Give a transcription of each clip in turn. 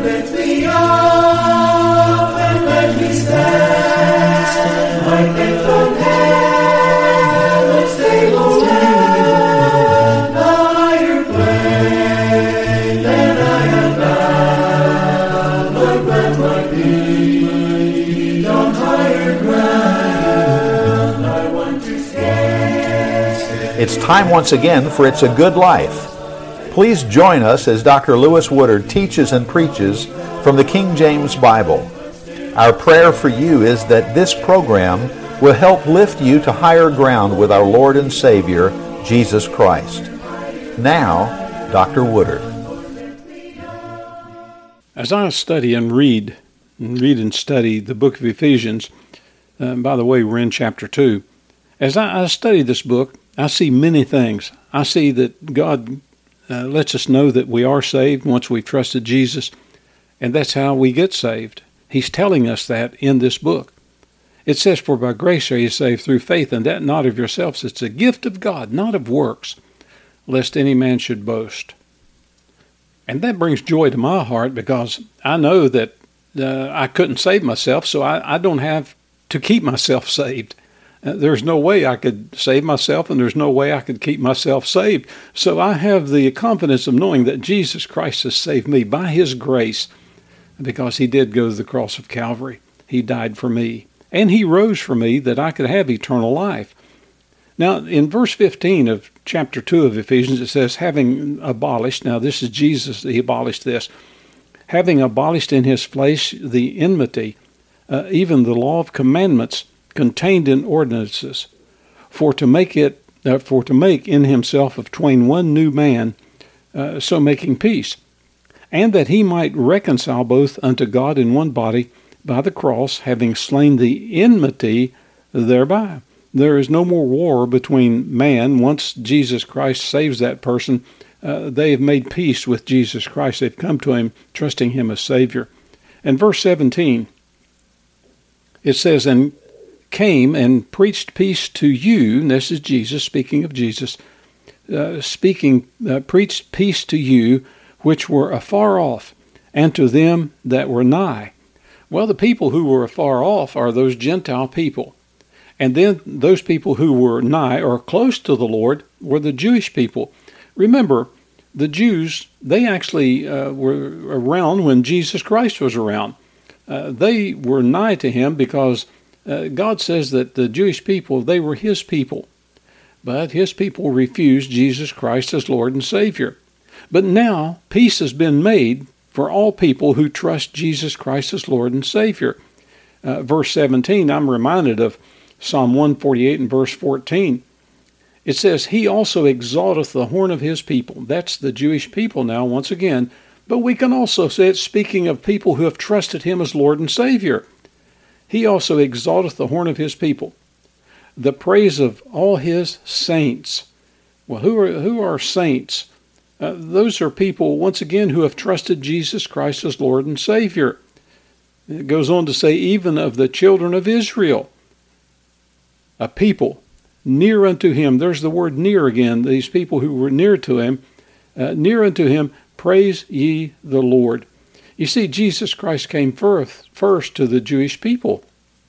lift me up and let me stand. My faith on heaven's table land, a higher plane than I have found. Lord, plant my feet on higher ground. I want to stand. It's time once again for It's a Good Life. Please join us as Dr. Lewis Woodard teaches and preaches from the King James Bible. Our prayer for you is that this program will help lift you to higher ground with our Lord and Savior, Jesus Christ. Now, Dr. Woodard. As I study and read and study the book of Ephesians, by the way, we're in chapter 2. As I study this book, I see many things. I see that God lets us know that we are saved once we've trusted Jesus, and that's how we get saved. He's telling us that in this book. It says, "For by grace are you saved through faith, and that not of yourselves. It's a gift of God, not of works, lest any man should boast." And that brings joy to my heart because I know that I couldn't save myself, so I don't have to keep myself saved. There's no way I could save myself, and there's no way I could keep myself saved. So I have the confidence of knowing that Jesus Christ has saved me by His grace, because He did go to the cross of Calvary. He died for me, and He rose for me that I could have eternal life. Now, in verse 15 of chapter 2 of Ephesians, it says, having abolished, now this is Jesus, He abolished this, having abolished in His flesh the enmity, even the law of commandments contained in ordinances, for to make in Himself of twain one new man, so making peace, and that He might reconcile both unto God in one body by the cross, having slain the enmity thereby. There is no more war between man. Once Jesus Christ saves that person, they have made peace with Jesus Christ. They've come to Him, trusting Him as Savior. And verse 17, it says, and came and preached peace to you, and this is Jesus, speaking of Jesus, preached peace to you which were afar off, and to them that were nigh. Well, the people who were afar off are those Gentile people. And then those people who were nigh or close to the Lord were the Jewish people. Remember, the Jews, they actually were around when Jesus Christ was around. They were nigh to Him because God says that the Jewish people, they were His people. But His people refused Jesus Christ as Lord and Savior. But now, peace has been made for all people who trust Jesus Christ as Lord and Savior. Verse 17, I'm reminded of Psalm 148 and verse 14. It says, He also exalteth the horn of His people. That's the Jewish people now, once again. But we can also say it's speaking of people who have trusted Him as Lord and Savior. He also exalteth the horn of His people, the praise of all His saints. Well, who are saints? Those are people, once again, who have trusted Jesus Christ as Lord and Savior. It goes on to say, even of the children of Israel, a people near unto Him. There's the word near again. These people who were near to Him, near unto Him, praise ye the Lord. You see, Jesus Christ came first to the Jewish people.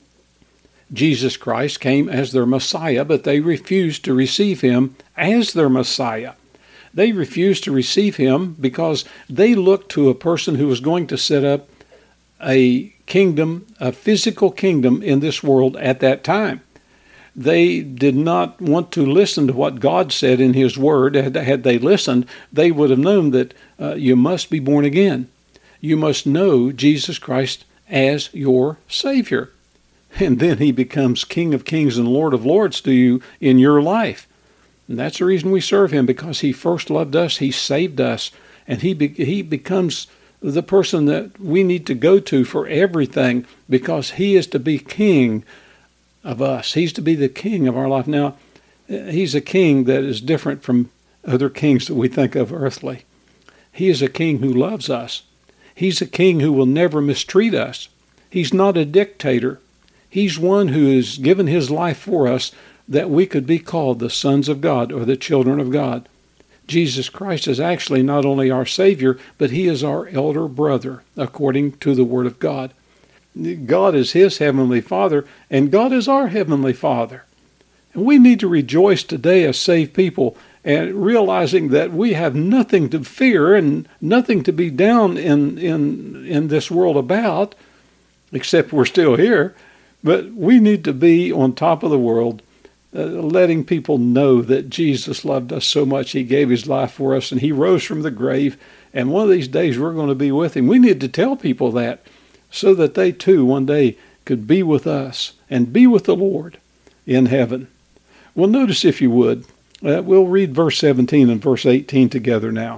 Jesus Christ came as their Messiah, but they refused to receive Him as their Messiah. They refused to receive Him because they looked to a person who was going to set up a kingdom, a physical kingdom in this world at that time. They did not want to listen to what God said in His Word. Had they listened, they would have known that you must be born again. You must know Jesus Christ as your Savior. And then He becomes King of Kings and Lord of Lords to you in your life. And that's the reason we serve Him, because He first loved us, He saved us, and He becomes the person that we need to go to for everything, because He is to be King of us. He's to be the King of our life. Now, He's a King that is different from other kings that we think of earthly. He is a King who loves us. He's a King who will never mistreat us. He's not a dictator. He's one who has given His life for us that we could be called the sons of God or the children of God. Jesus Christ is actually not only our Savior, but he is our elder brother, according to the Word of God. God is his heavenly Father, and God is our heavenly Father. And we need to rejoice today as saved people, and realizing that we have nothing to fear and nothing to be down in this world about, except we're still here. But we need to be on top of the world, letting people know that Jesus loved us so much he gave his life for us, and he rose from the grave, and one of these days we're going to be with him. We need to tell people that so that they too one day could be with us and be with the Lord in heaven. Well, notice, if you would, we'll read verse 17 and verse 18 together now.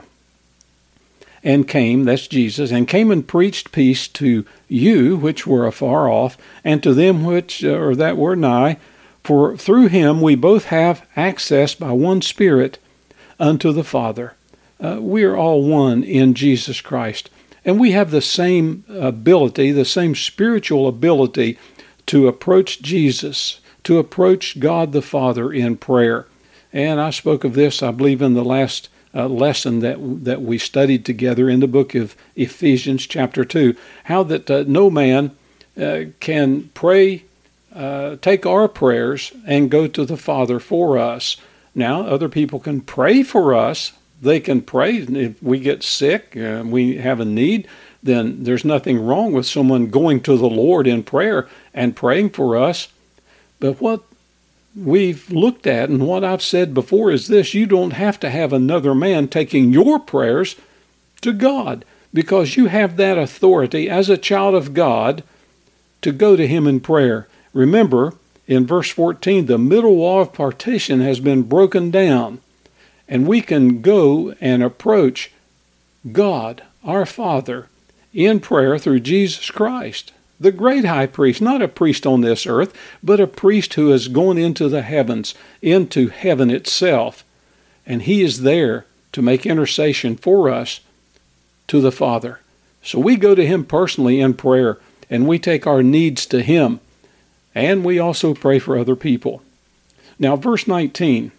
And came, that's Jesus, and came and preached peace to you which were afar off, and to them which or that were nigh. For through him we both have access by one Spirit unto the Father. We are all one in Jesus Christ. And we have the same ability, the same spiritual ability to approach Jesus, to approach God the Father in prayer. And I spoke of this, I believe, in the last lesson that we studied together in the book of Ephesians chapter 2, how that no man can pray, take our prayers and go to the Father for us. Now, other people can pray for us. They can pray. If we get sick, we have a need, then there's nothing wrong with someone going to the Lord in prayer and praying for us. But what we've looked at and what I've said before is this: you don't have to have another man taking your prayers to God, because you have that authority as a child of God to go to him in prayer. Remember, in verse 14, the middle wall of partition has been broken down, and we can go and approach God, our Father, in prayer through Jesus Christ, the great high priest, not a priest on this earth, but a priest who has gone into the heavens, into heaven itself, and he is there to make intercession for us to the Father. So we go to him personally in prayer, and we take our needs to him, and we also pray for other people. Now, verse 19,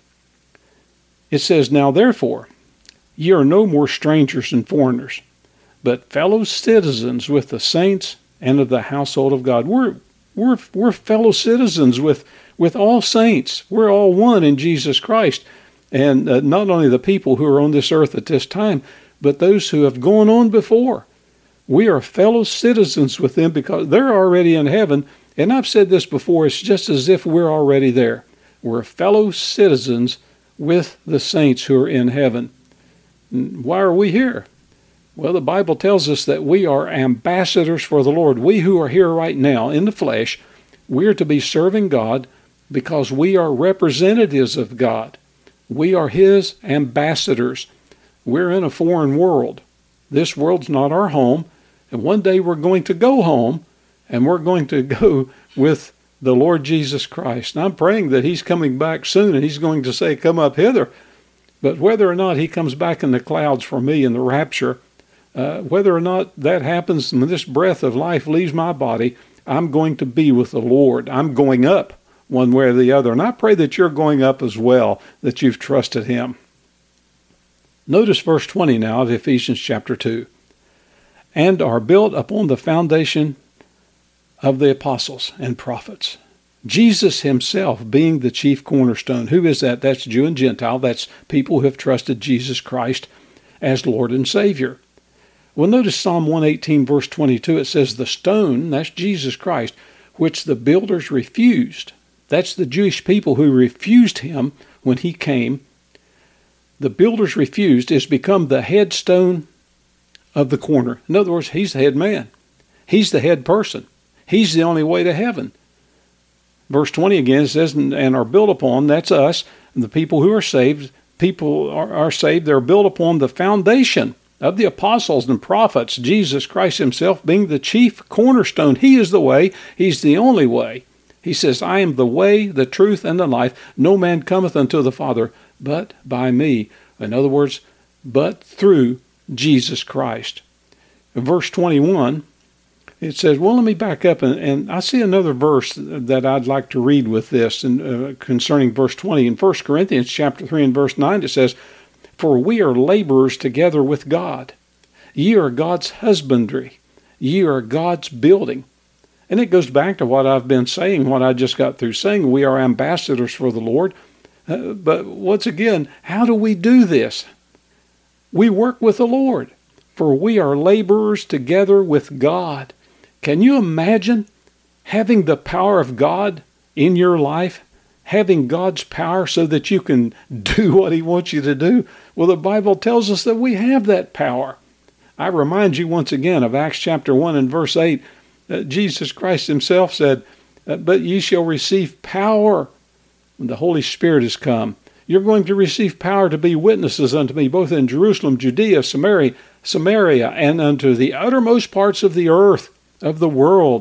it says, Now therefore, ye are no more strangers and foreigners, but fellow citizens with the saints and of the household of God. We're fellow citizens with all saints. We're all one in Jesus Christ. And not only the people who are on this earth at this time, but those who have gone on before. We are fellow citizens with them because they're already in heaven. And I've said this before, it's just as if we're already there. We're fellow citizens with the saints who are in heaven. Why are we here? Well, the Bible tells us that we are ambassadors for the Lord. We who are here right now in the flesh, we're to be serving God because we are representatives of God. We are his ambassadors. We're in a foreign world. This world's not our home, and one day we're going to go home, and we're going to go with the Lord Jesus Christ. And I'm praying that he's coming back soon, and he's going to say, come up hither. But whether or not he comes back in the clouds for me in the rapture, whether or not that happens when this breath of life leaves my body, I'm going to be with the Lord. I'm going up one way or the other. And I pray that you're going up as well, that you've trusted him. Notice verse 20 now of Ephesians chapter 2. And are built upon the foundation of the apostles and prophets, Jesus himself being the chief cornerstone. Who is that? That's Jew and Gentile. That's people who have trusted Jesus Christ as Lord and Savior. Well, notice Psalm 118, verse 22. It says, the stone, that's Jesus Christ, which the builders refused. That's the Jewish people who refused him when he came. The builders refused, is become the headstone of the corner. In other words, he's the head man. He's the head person. He's the only way to heaven. Verse 20 again says, and are built upon, that's us, and the people who are saved, people are saved, they're built upon the foundation of the apostles and prophets, Jesus Christ himself being the chief cornerstone. He is the way. He's the only way. He says, I am the way, the truth, and the life. No man cometh unto the Father but by me. In other words, but through Jesus Christ. In verse 21, it says, well, let me back up, and I see another verse that I'd like to read with this concerning verse 20. In 1 Corinthians chapter 3 and verse 9, it says, For we are laborers together with God. Ye are God's husbandry. Ye are God's building. And it goes back to what I've been saying, what I just got through saying. We are ambassadors for the Lord. But once again, how do we do this? We work with the Lord, for we are laborers together with God. Can you imagine having the power of God in your life? Having God's power so that you can do what He wants you to do? Well, the Bible tells us that we have that power. I remind you once again of Acts chapter 1 and verse 8. Jesus Christ Himself said, "But ye shall receive power when the Holy Spirit is come." You're going to receive power to be witnesses unto me, both in Jerusalem, Judea, Samaria, and unto the uttermost parts of the earth, of the world.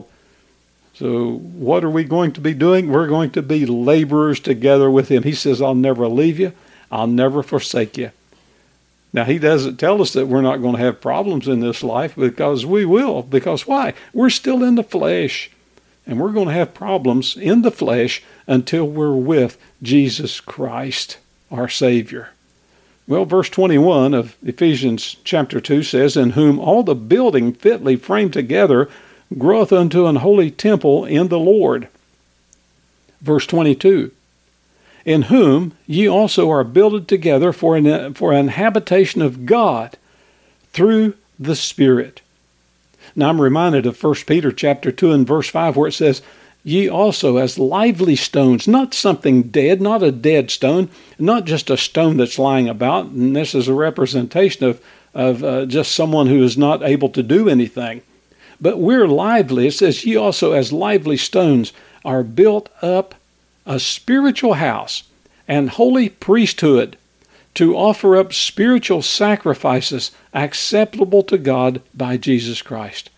So what are we going to be doing? We're going to be laborers together with Him. He says, I'll never leave you. I'll never forsake you. Now, He doesn't tell us that we're not going to have problems in this life, because we will. Because why? We're still in the flesh. And we're going to have problems in the flesh until we're with Jesus Christ, our Savior. Well, verse 21 of Ephesians chapter 2 says, "In whom all the building fitly framed together groweth unto an holy temple in the Lord." Verse 22, "In whom ye also are builded together for an habitation of God through the Spirit." Now I'm reminded of 1 Peter chapter 2 and verse 5, where it says, "Ye also as lively stones," not something dead, not a dead stone, not just a stone that's lying about, and this is a representation of just someone who is not able to do anything. But we're lively. It says, "Ye also as lively stones are built up a spiritual house and holy priesthood, to offer up spiritual sacrifices acceptable to God by Jesus Christ."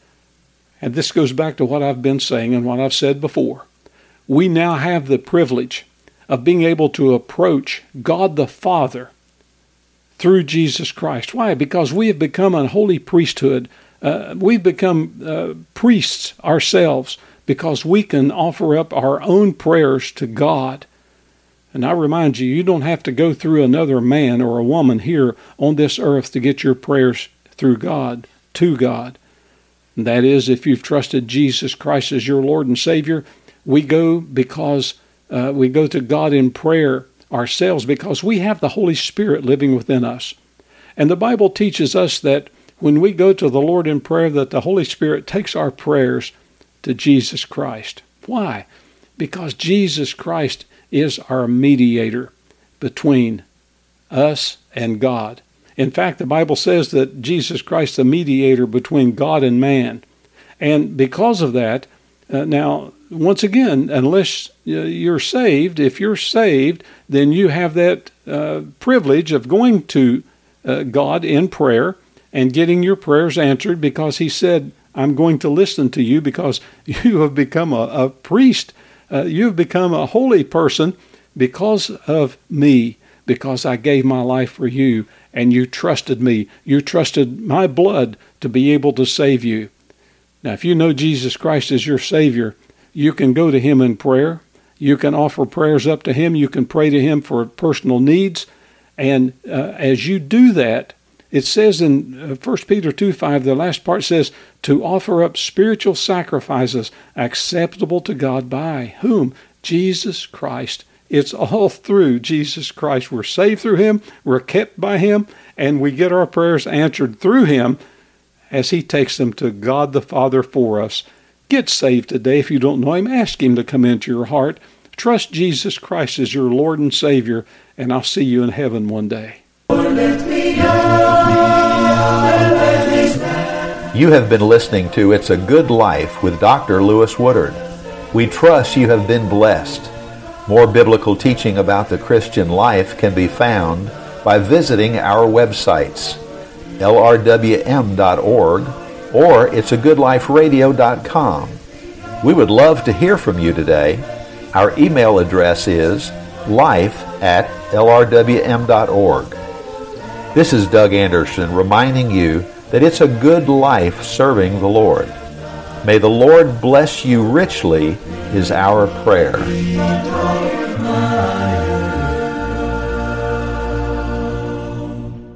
And this goes back to what I've been saying and what I've said before. We now have the privilege of being able to approach God the Father through Jesus Christ. Why? Because we have become a holy priesthood. We've become priests ourselves, because we can offer up our own prayers to God. And I remind you, you don't have to go through another man or a woman here on this earth to get your prayers through God, to God. And that is, if you've trusted Jesus Christ as your Lord and Savior, we go because we go to God in prayer ourselves, because we have the Holy Spirit living within us. And the Bible teaches us that when we go to the Lord in prayer, that the Holy Spirit takes our prayers to Jesus Christ. Why? Because Jesus Christ is our mediator between us and God. In fact, the Bible says that Jesus Christ is the mediator between God and man. And because of that, now, once again, unless you're saved, if you're saved, then you have that privilege of going to God in prayer and getting your prayers answered, because He said, "I'm going to listen to you because you have become a priest. You've become a holy person because of me, because I gave my life for you, and you trusted me. You trusted my blood to be able to save you." Now, if you know Jesus Christ as your Savior, you can go to Him in prayer. You can offer prayers up to Him. You can pray to Him for personal needs. And as you do that, it says in 1 Peter 2:5, the last part says, to offer up spiritual sacrifices acceptable to God by whom? Jesus Christ. It's all through Jesus Christ. We're saved through Him, we're kept by Him, and we get our prayers answered through Him as He takes them to God the Father for us. Get saved today. If you don't know Him, ask Him to come into your heart. Trust Jesus Christ as your Lord and Savior, and I'll see you in heaven one day. You have been listening to It's a Good Life with Dr. Lewis Woodard. We trust you have been blessed. More biblical teaching about the Christian life can be found by visiting our websites, lrwm.org or it'sagoodliferadio.com. We would love to hear from you today. Our email address is life@lrwm.org. This is Doug Anderson reminding you that it's a good life serving the Lord. May the Lord bless you richly is our prayer.